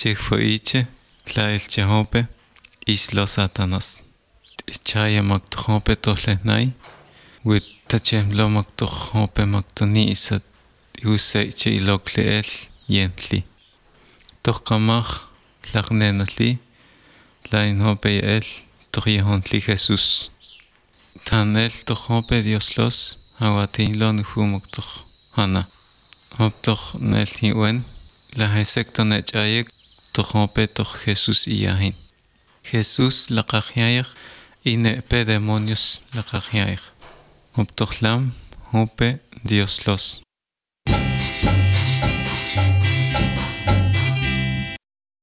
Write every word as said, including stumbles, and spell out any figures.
Chekfoiche, tlaelchehope, islo Satanas. Chaya maktohope tohlenai, wit tachemlo maktohope maktoni isat usaiche ilokleel yentli. Tohkamach tlagnenotli, tlainhope el, tohyehontli Jesús. Tanel tohope Dios los, awatin lo nufumok toh hana. Hoptoh nel hiwen, la hesecto nechayek, tohope toh Jesús iyahin. Jesús laqahyayek, inepe demonios laqahyayek. Hoptoh lam, hope Dios los.